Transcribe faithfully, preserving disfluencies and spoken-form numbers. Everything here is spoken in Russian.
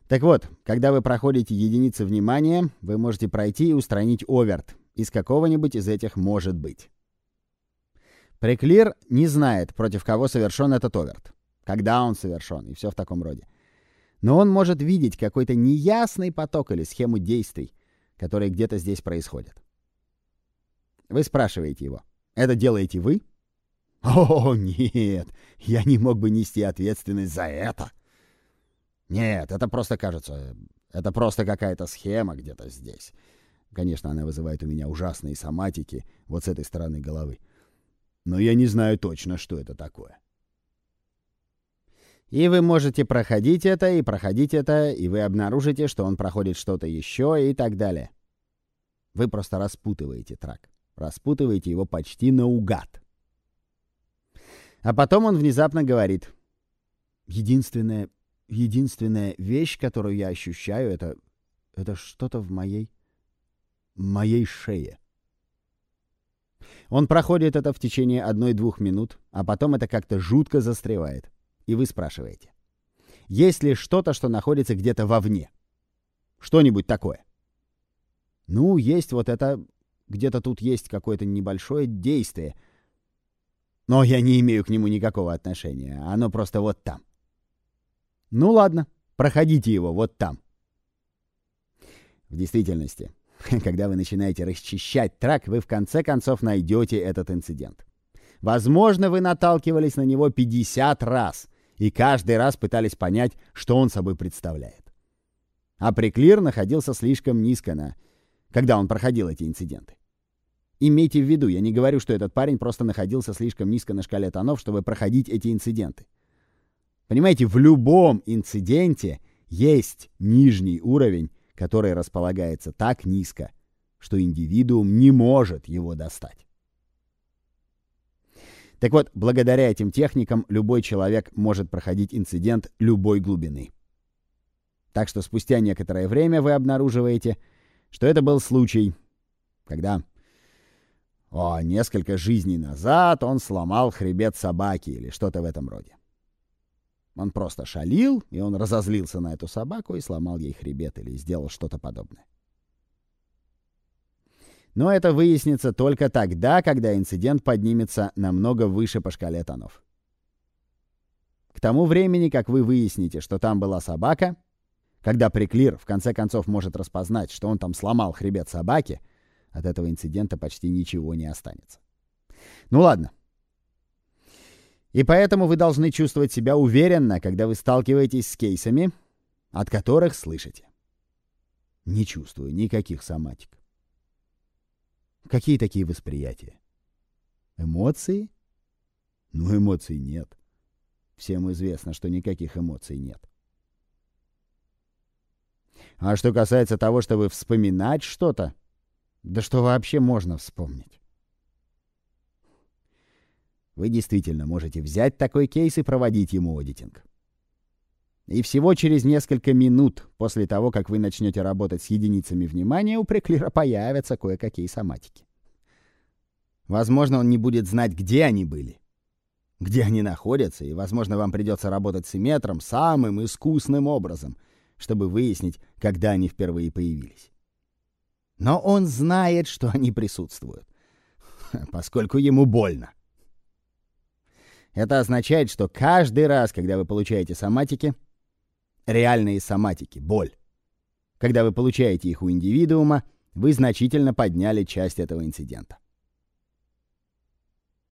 Так вот, когда вы проходите единицы внимания, вы можете пройти и устранить оверт. Из какого-нибудь из этих может быть. Преклир не знает, против кого совершен этот оверт, когда он совершен и все в таком роде. Но он может видеть какой-то неясный поток или схему действий, которые где-то здесь происходят. Вы спрашиваете его: «Это делаете вы?» «О, нет, я не мог бы нести ответственность за это. Нет, это просто кажется, это просто какая-то схема где-то здесь». Конечно, она вызывает у меня ужасные соматики вот с этой стороны головы. Но я не знаю точно, что это такое. И вы можете проходить это, и проходить это, и вы обнаружите, что он проходит что-то еще, и так далее. Вы просто распутываете трак. Распутываете его почти наугад. А потом он внезапно говорит: «Единственная, единственная вещь, которую я ощущаю, это, это что-то в моей, моей шее». Он проходит это в течение одной-двух минут, а потом это как-то жутко застревает. И вы спрашиваете: есть ли что-то, что находится где-то вовне? Что-нибудь такое? Ну, есть вот это... Где-то тут есть какое-то небольшое действие. Но я не имею к нему никакого отношения. Оно просто вот там. Ну ладно, проходите его вот там. В действительности, когда вы начинаете расчищать трак, вы в конце концов найдете этот инцидент. Возможно, вы наталкивались на него пятьдесят раз, и каждый раз пытались понять, что он собой представляет. А Преклир находился слишком низко, на... когда он проходил эти инциденты. Имейте в виду, я не говорю, что этот парень просто находился слишком низко на шкале тонов, чтобы проходить эти инциденты. Понимаете, в любом инциденте есть нижний уровень, который располагается так низко, что индивидуум не может его достать. Так вот, благодаря этим техникам любой человек может проходить инцидент любой глубины. Так что спустя некоторое время вы обнаруживаете, что это был случай, когда... О, несколько жизней назад он сломал хребет собаки или что-то в этом роде. Он просто шалил, и он разозлился на эту собаку и сломал ей хребет или сделал что-то подобное. Но это выяснится только тогда, когда инцидент поднимется намного выше по шкале тонов. К тому времени, как вы выясните, что там была собака, когда Преклир в конце концов может распознать, что он там сломал хребет собаки, от этого инцидента почти ничего не останется. Ну ладно. И поэтому вы должны чувствовать себя уверенно, когда вы сталкиваетесь с кейсами, от которых слышите: «Не чувствую никаких соматик». Какие такие восприятия? Эмоции? Ну, эмоций нет. Всем известно, что никаких эмоций нет. А что касается того, чтобы вспоминать что-то, да что вообще можно вспомнить? Вы действительно можете взять такой кейс и проводить ему аудитинг. И всего через несколько минут после того, как вы начнете работать с единицами внимания, у Преклира появятся кое-какие соматики. Возможно, он не будет знать, где они были, где они находятся, и, возможно, вам придется работать с эмметром самым искусным образом, чтобы выяснить, когда они впервые появились. Но он знает, что они присутствуют, поскольку ему больно. Это означает, что каждый раз, когда вы получаете соматики, реальные соматики, боль, когда вы получаете их у индивидуума, вы значительно подняли часть этого инцидента.